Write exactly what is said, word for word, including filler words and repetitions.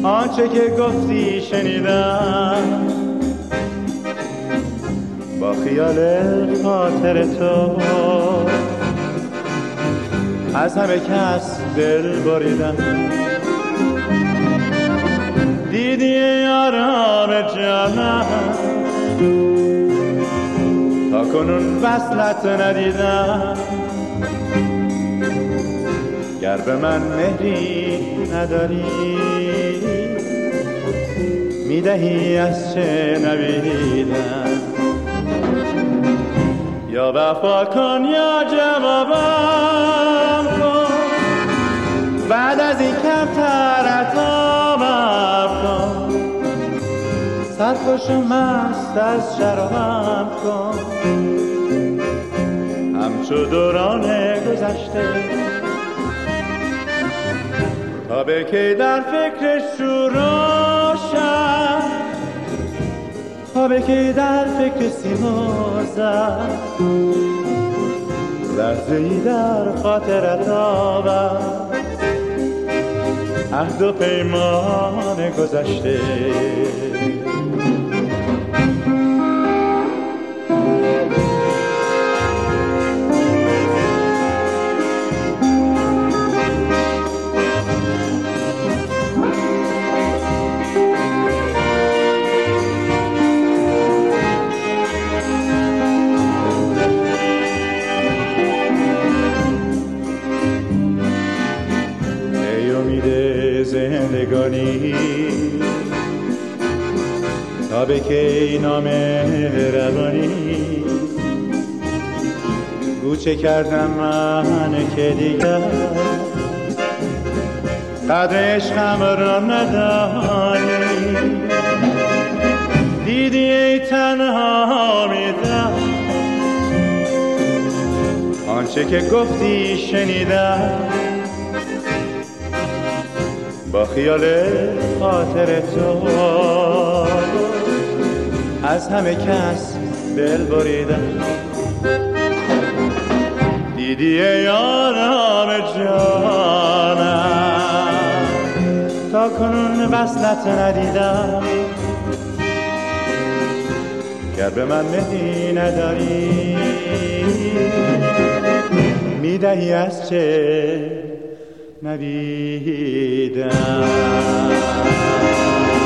آنچه که گفتی شنیدم، با خیال خاطر تو از همه کس دل بریدم. دیدی یاران جانم، تا کنون وصلت ندیدم. گر به من مهری نداری، میدهی از چه نبیدم. یا وفا کن یا جوابم کن، بعد از این کمتر عطابم کن. سرخوش و مست از شرابم کن، همچو دوران گذشته. تا به کی در فکر شوراشم، تا به کی در فکر سیمازم. لحظه ای در خاطرت آور، عهد و پیمان گذشته. زندگانی تا به کی نام روانی، گوچه کردم من که دیگر قدر عشقم را ندانی. دیدی ای تنها میدم، آنچه که گفتی شنیدم. با خیال خاطر تو از همه کس دل بریدم. دیدی ای آرام جانم، تا کنون وصلت ندیدم. گر به من مهری نداری، میدهی از چه ندیدم.